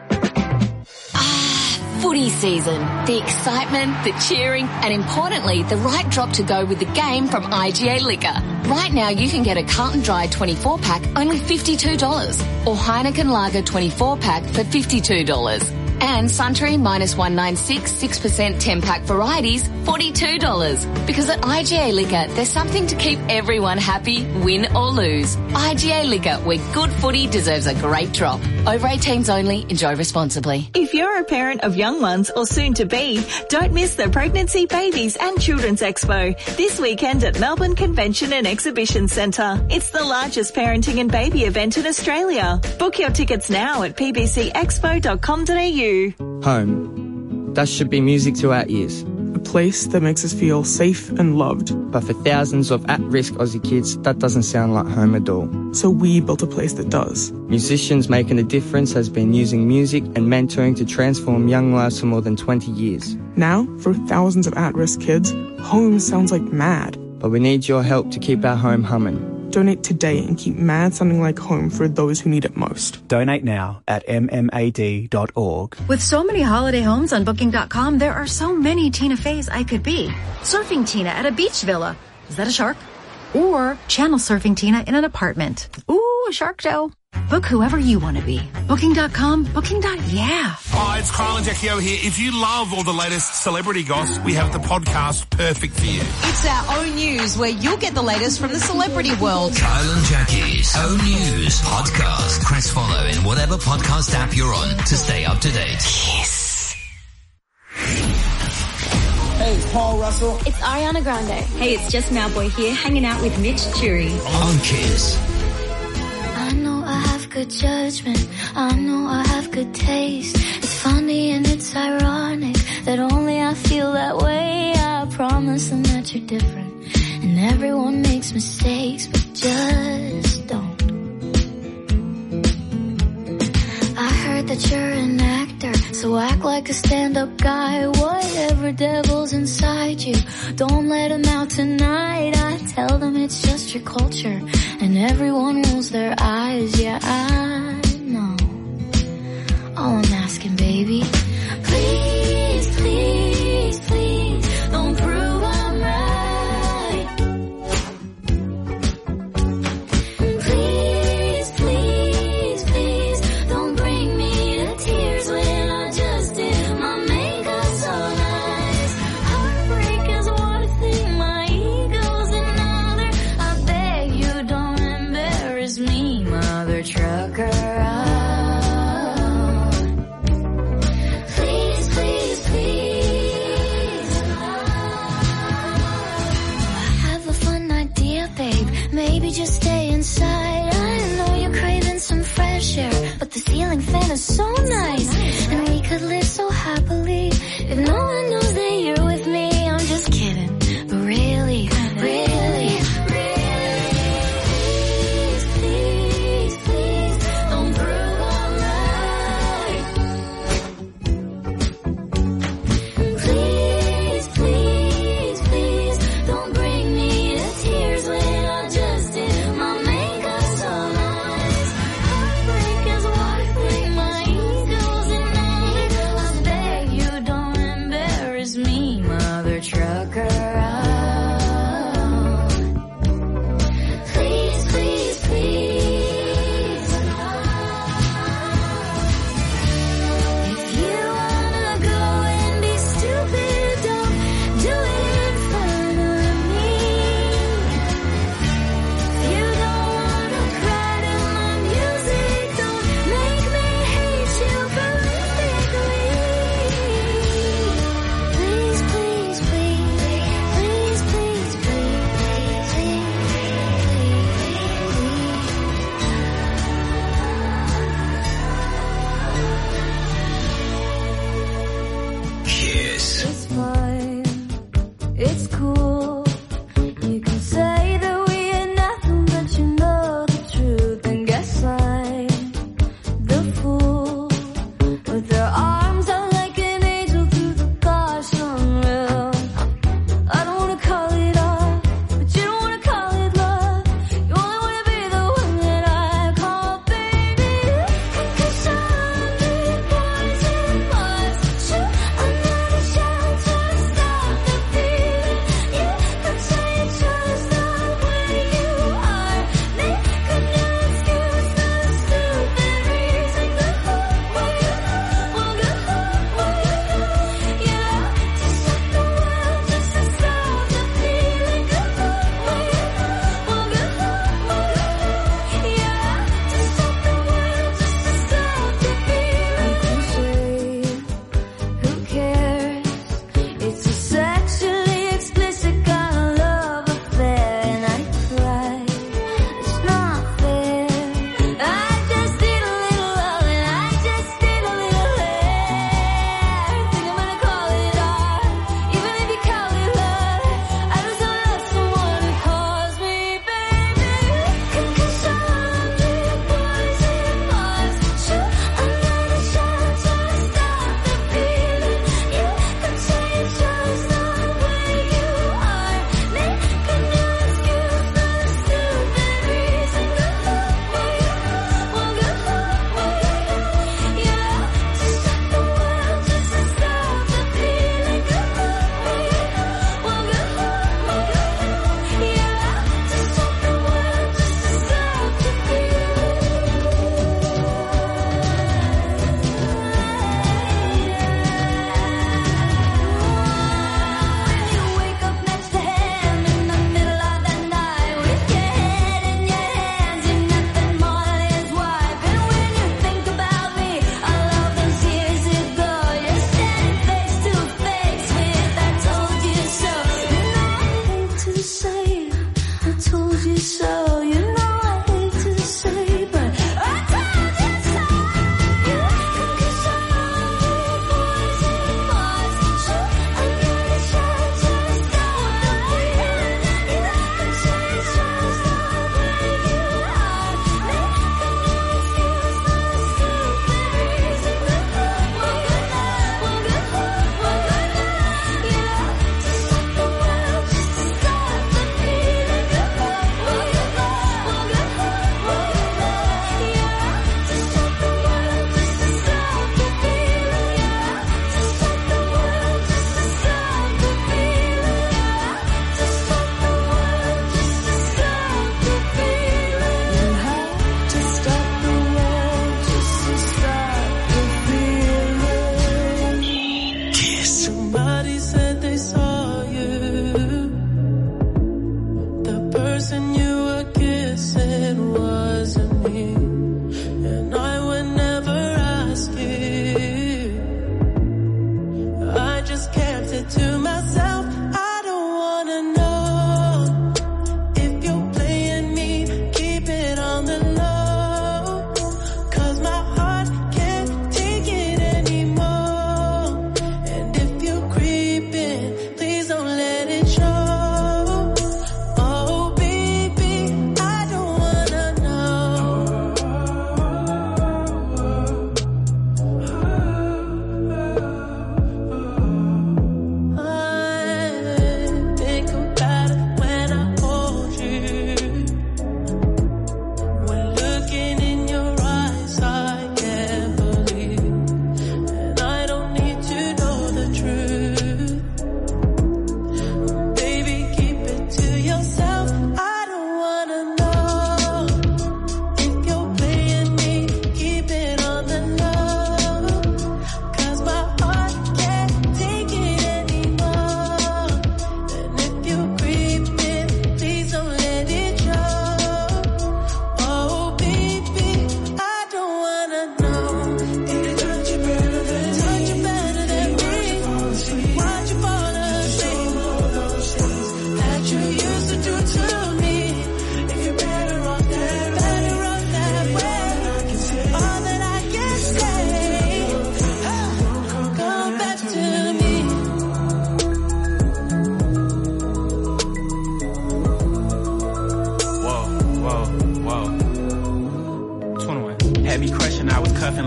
Footy season. The excitement, the cheering, and importantly, the right drop to go with the game from I G A Liquor. Right now, you can get a Carlton Dry twenty-four pack only fifty-two dollars or Heineken Lager twenty-four pack for fifty-two dollars. And Suntory minus one ninety-six, six percent ten pack varieties, forty-two dollars. Because at I G A Liquor, there's something to keep everyone happy, win or lose. I G A Liquor, where good footy deserves a great drop. Over eighteens only, enjoy responsibly. If you're a parent of young ones or soon to be, don't miss the Pregnancy, Babies and Children's Expo this weekend at Melbourne Convention and Exhibition Centre. It's the largest parenting and baby event in Australia. Book your tickets now at p b c expo dot com dot a u. Home. That should be music to our ears. a place that makes us feel safe and loved. But for thousands of at-risk Aussie kids, that doesn't sound like home at all. So we built a place that does. Musicians Making a Difference has been using music and mentoring to transform young lives for more than twenty years. Now, for thousands of at-risk kids, home sounds like mad. But we need your help to keep our home humming. Donate today and keep mad sounding like home for those who need it most. Donate now at m m a d dot org. With so many holiday homes on booking dot com, there are so many Tina Feys I could be. Surfing Tina at a beach villa. Is that a shark? Or channel surfing Tina in an apartment. Ooh, a shark show. Book whoever you want to be. booking dot com, booking. Yeah. Hi, it's Kyle and Jackie O here. If you love all the latest celebrity goss, we have the podcast perfect for you. It's our own news where you'll get the latest from the celebrity world. Kyle and Jackie's own news podcast. Press follow in whatever podcast app you're on to stay up to date. Yes. Hey, it's Paul Russell. It's Ariana Grande. Hey, it's Just Mowboy here, hanging out with Mitch Jury. On Kiss. I know I have good judgment. I know I have good taste. It's funny and it's ironic that only I feel that way. I promise them that you're different. And everyone makes mistakes, but just don't. I heard that you're an actor, so act like a stand-up guy. Whatever devil's inside you, don't let him out tonight. I tell them it's just your culture, and everyone rolls their eyes. Yeah, I know. All I'm asking, baby, please, please, please, don't prove I'm right. Please, please, please, don't bring me to tears when I just did my makeup so nice. Heartbreak is one thing, my ego's another. I beg you don't embarrass me, mother trucker. Please, please, please. I have a fun idea, babe. Maybe just stay inside. I know you're craving some fresh air, but the ceiling fan is so nice, and we could live so happily if no one knows that you're with me. I'm just kidding, but really, really, please, please, please, don't prove I'm right. Please, please, please, don't bring me to tears when I just did my makeup so nice. Heartbreak is one thing, my ego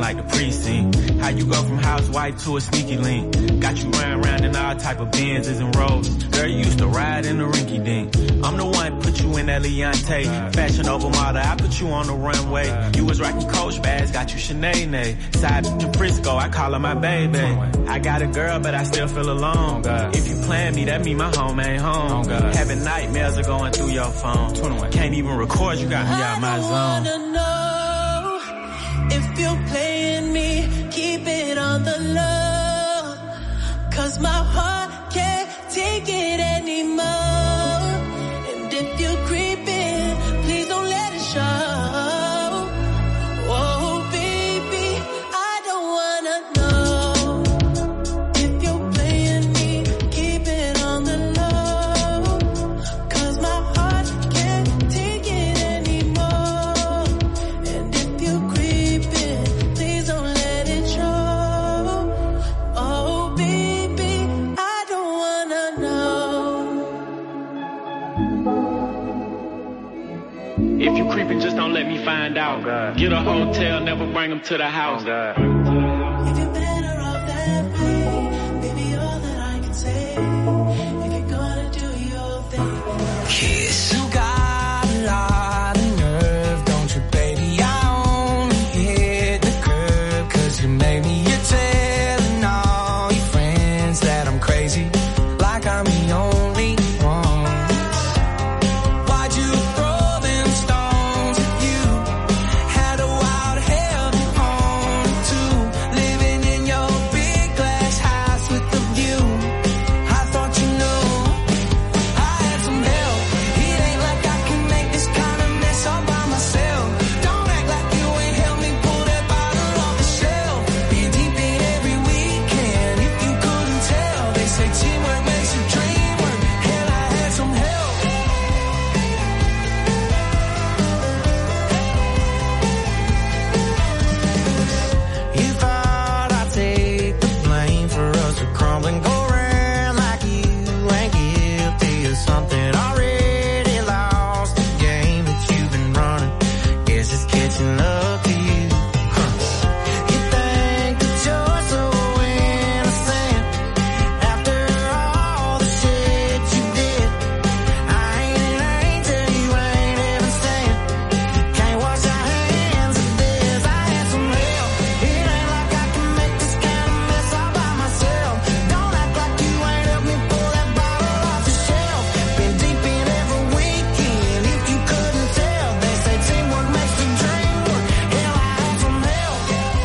like the precinct. How you go from housewife to a sneaky link. Got you round round in all type of Benzes and Rolls. Girl, you used to ride in the rinky dink. I'm the one put you in that Leontay. Fashion over model, I put you on the runway. You was rocking Coach bags, got you Sinead. Side to Frisco, I call her my baby. I got a girl, but I still feel alone. If you plan me, that mean my home ain't home. Having nightmares are going through your phone. Can't even record, you got me out my zone. I wanna know if you're playing me, keep it on the low. Cause my heart can't take it anymore. And if you're creeping, please don't let it show. Oh baby, I don't wanna know if you're playing me, keep it on the low. Cause my heart can't take it anymore. And if you're creeping, please don't let it show. Oh baby, I don't wanna know. If you creeping, just don't let me find out. Get a hotel, never bring them to the house. If you're better off that way, baby, all that I can say. If you're gonna do your thing, kiss. You got a lot of nerve, don't you, baby? I only hit the curb 'cause you made me. You're telling all your friends that I'm crazy, like I'm the only one. Why'd you throw them stones at you? Had a wild hell on too, living in your big glass house with the view. I thought you knew I had some help. It ain't like I can make this kind of mess all by myself. Don't act like you ain't helped me pull that bottle off the shelf. Been deep in every weekend, if you couldn't tell. They say teamwork makes the dream work. Hell, I had some help. You thought I'd take the blame for us to crumble and go around like you ain't guilty of something. Already lost the game that you've been running. Guess it's catching up to you. Huh. You think that you're so innocent after all the shit you did. I ain't an angel, you ain't even sent. Can't wash your hands of this. I had some help. It ain't like I can make this kind of mess all by myself. Don't act like you ain't helped me pull that bottle off the shelf. Been deep in every weekend, if you couldn't tell. They say teamwork makes the dream work. Hell, I had some help.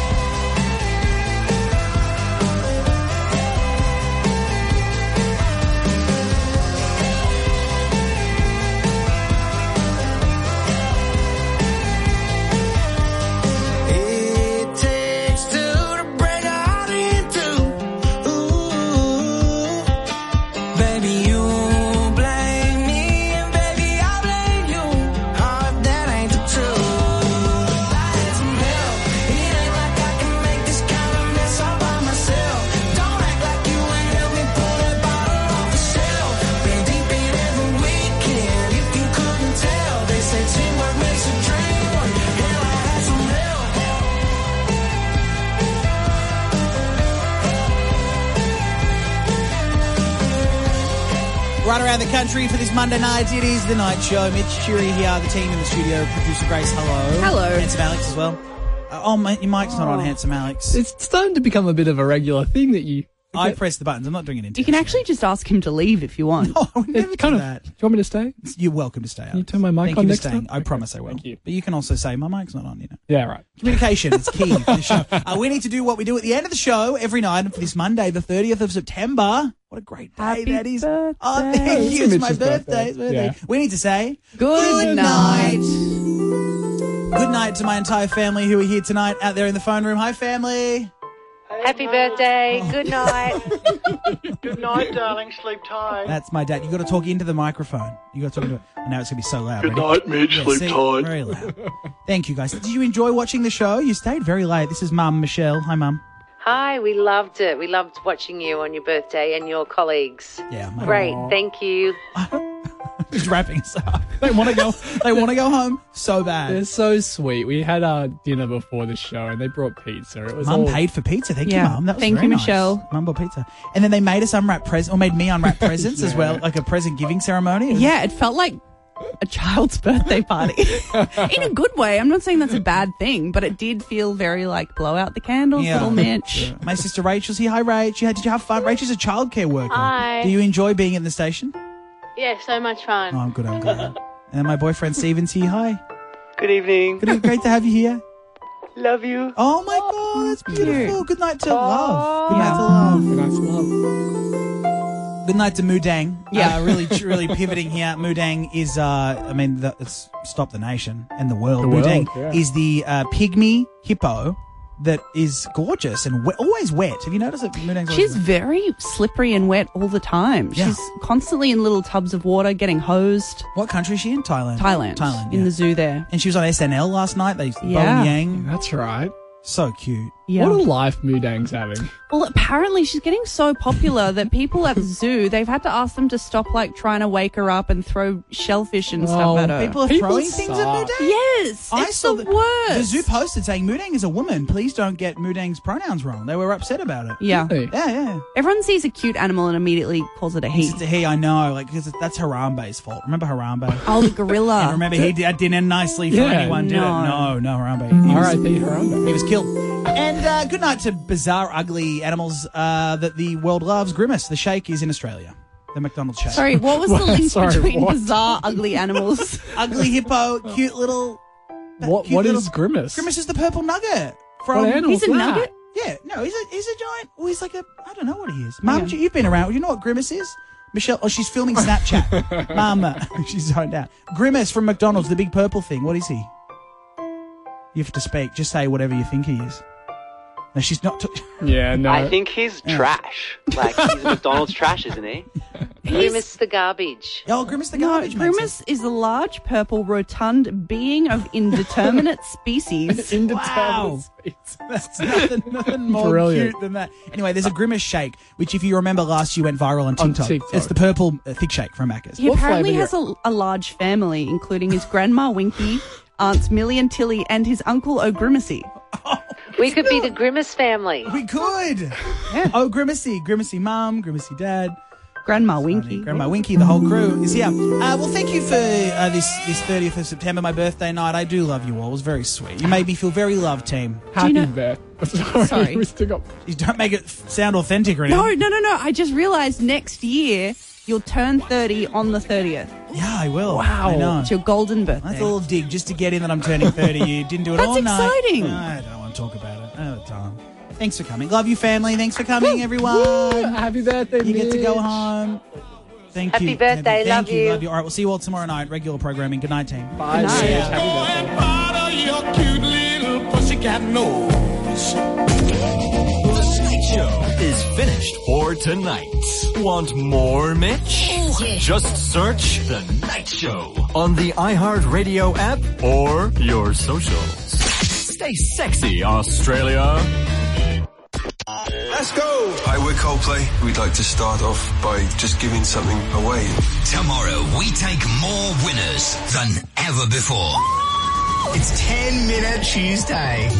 It takes two to break a heart in two. Ooh, baby, you blame me, and baby, I blame you. Oh, if that ain't the truth. I had some help. It ain't like I can make this kind of mess all by myself. Don't act like you ain't helped me pull that bottle off the shelf. Been deep in every weekend, if you couldn't tell. They say teamwork makes a dream work. Hell, I had some help. Right around the country for this Monday night, it is The Night Show. Mitch Cheery here, the team in the studio, producer Grace, hello. Hello. Handsome Alex as well. Uh, oh, my, your mic's not on, Handsome Alex. It's starting to become a bit of a regular thing that you... I press the buttons, I'm not doing it You intentionally. can actually just ask him to leave if you want. No, I would never kind do of, that. Do you want me to stay? You're welcome to stay, Alex. Can you turn my mic Thank on you for next staying. time? I promise I will. Thank you. But you can also say, my mic's not on, you know. Yeah, right. Communication is key for the show. Uh, we need to do what we do at the end of the show every night. And for this Monday, the thirtieth of September, what a great day Happy that is. birthday. Oh, thank you. It's my Mitch's birthday. birthday. It's birthday. Yeah. We need to say Good, Good night. Good night to my entire family who are here tonight out there in the phone room. Hi, family. Happy birthday. Good night. Good night, darling. Sleep tight. That's my dad. You got to talk into the microphone. You got to talk into it. And now it's going to be so loud. Good Ready? night, Mitch. Yeah, Sleep see? tight. Very loud. Thank you, guys. Did you enjoy watching the show? You stayed very late. This is Mum, Michelle. Hi, Mum. Hi, we loved it. We loved watching you on your birthday and your colleagues. Yeah. My Great. Aww. Thank you. She's wrapping us up. They want to go. They want to go home so bad. They're so sweet. We had our dinner before the show, and they brought pizza. It was Mum all... paid for pizza. Thank Yeah. you, Mum. That was Thank very you, nice. Michelle. Mum bought pizza, and then they made us unwrap presents, or made me unwrap presents as Yeah. well, like a present giving ceremony. It was- Yeah, it felt like a child's birthday party. In a good way. I'm not saying that's a bad thing, but it did feel very like blow out the candles, Yeah. little Mitch. My sister Rachel's here. Hi, Rach. You had, did you have fun? Rachel's a childcare worker. Hi. Do you enjoy being at the station? Yeah, so much fun. Oh, I'm good. I'm good. And then my boyfriend Steven's here. Hi. Good evening. Good, great to have you here. Love you. Oh my God, that's beautiful. Good night to love. Good night to love. Good night to love. Good night to Mudang. Yeah. Uh, really, really pivoting here. Mudang is, uh, I mean, the, it's Stop the Nation and the world. The world, Mudang yeah. is the uh, pygmy hippo that is gorgeous and we- always wet. Have you noticed that Mudang's always She's wet? very slippery and wet all the time. Yeah. She's constantly in little tubs of water getting hosed. What country is she in? Thailand. Thailand. Thailand, In yeah. the zoo there. And she was on S N L last night. They Yeah. Bowen Yang. That's right. So cute. Yeah. What a life Mudang's having. Well, apparently she's getting so popular that people at the zoo, they've had to ask them to stop, like, trying to wake her up and throw shellfish and Oh, stuff at her. People are People throwing things at suck. Mudang? Yes, I it's saw the the, worst. the zoo posted saying Mudang is a woman. Please don't get Mudang's pronouns wrong. They were upset about it. Yeah. Really? Yeah, yeah. Everyone sees a cute animal and immediately calls it a he. It's a he, I know, like because that's Harambe's fault. Remember Harambe? Oh, the gorilla. And remember he did, that didn't end nicely for Yeah, anyone, did no. it? No, no, Harambe. He All was- right, the Harambe. He was killed. And uh, good night to bizarre, ugly animals uh, that the world loves. Grimace, the shake, is in Australia. The McDonald's shake. Sorry, what was the What? link Sorry, between what? bizarre, ugly animals? Ugly hippo, cute little. What? cute What little- is Grimace? Grimace is the purple nugget from. What animal's He's a that? nugget? Yeah, no, he's a he's a giant. Well, he's like a. I don't know what he is. Mum, you- you've been around. You know what Grimace is? Michelle. Oh, she's filming Snapchat. Mum, she's zoned out. Grimace from McDonald's, the big purple thing. What is he? You have to speak. Just say whatever you think he is. No, she's not. T- Yeah, no. I think he's Yeah. trash. Like, he's McDonald's trash, isn't he? Grimace the garbage. oh, Grimace the No, garbage. makes Grimace sense. is a large, purple, rotund being of indeterminate species. Wow. That's nothing, nothing more Brilliant. cute than that. Anyway, there's a Grimace shake, which if you remember last year went viral on On TikTok. TikTok. It's the purple uh, thick shake from Macca's. He What apparently flavour has a, a large family, including his grandma Winky, aunts Millie and Tilly, and his uncle O'Grimacy. We could be the Grimace family. We could. Yeah. Oh, Grimacy. Grimacy mum, Grimacy dad. Grandma Winky. Grandma Winky, the whole crew is here. Uh, well, thank you for uh, this this thirtieth of September, my birthday night. I do love you all. It was very sweet. You made me feel very loved, team. Happy know- birthday. Sorry, Sorry. we still got. You don't make it f- sound authentic or anything. No, no, no, no. I just realised next year you'll turn thirty on the thirtieth. Yeah, I will. Wow. I know. It's your golden birthday. That's a little dig just to get in that I'm turning thirty. You didn't do it That's all night. exciting. No, I don't want to talk about it. I don't have time. Thanks for coming. Love you, family. Thanks for coming, everyone. Happy birthday, You get to go Mitch. home. Thank Happy you. birthday. Thank Love you. you. Love you. All right, we'll see you all tomorrow night. Regular programming. Good night, team. Bye, Good night. Mitch. Happy birthday. Part of your cute little pussycat nose. The Night Show is finished for tonight. Want more, Mitch? Just search The Night Show on the iHeartRadio app or your socials. Stay sexy, Australia. Let's go. Hi, we're Coldplay. We'd like to start off by just giving something away. Tomorrow, we take more winners than ever before. It's ten Minute Tuesday.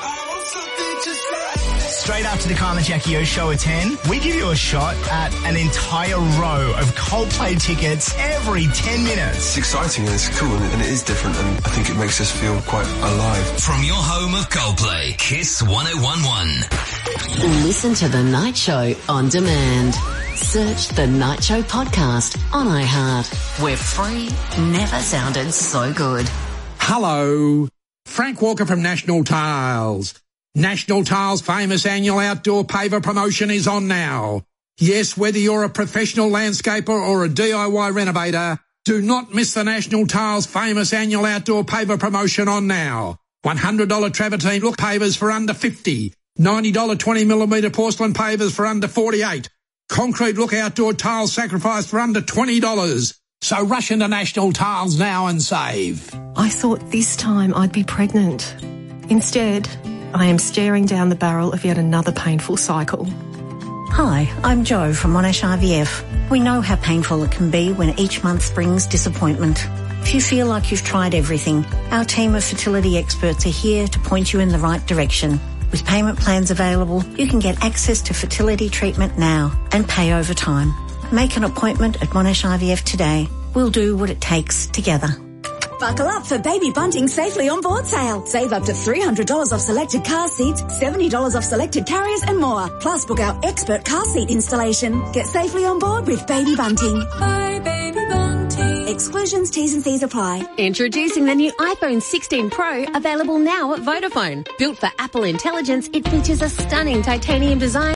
Straight after the Kyle and Jackie O show at ten, we give you a shot at an entire row of Coldplay tickets every ten minutes. It's exciting and it's cool and it is different and I think it makes us feel quite alive. From your home of Coldplay, Kiss one oh one one. Listen to The Night Show on demand. Search The Night Show podcast on iHeart. We're free. Never sounded so good. Hello. Frank Walker from National Tiles. National Tiles' famous annual outdoor paver promotion is on now. Yes, whether you're a professional landscaper or a D I Y renovator, do not miss the National Tiles' famous annual outdoor paver promotion on now. one hundred dollars travertine look pavers for under fifty dollars. ninety dollars twenty millimetre porcelain pavers for under forty-eight dollars. Concrete look outdoor tiles sacrifice for under twenty dollars. So rush into National Tiles now and save. I thought this time I'd be pregnant. Instead, I am staring down the barrel of yet another painful cycle. Hi, I'm Jo from Monash I V F. We know how painful it can be when each month brings disappointment. If you feel like you've tried everything, our team of fertility experts are here to point you in the right direction. With payment plans available, you can get access to fertility treatment now and pay over time. Make an appointment at Monash I V F today. We'll do what it takes together. Buckle up for Baby Bunting Safely On Board sale. Save up to three hundred dollars off selected car seats, seventy dollars off selected carriers and more. Plus book our expert car seat installation. Get safely on board with Baby Bunting. Bye, Baby Bunting. Exclusions, T's and C's apply. Introducing the new iPhone sixteen Pro, available now at Vodafone. Built for Apple Intelligence, it features a stunning titanium design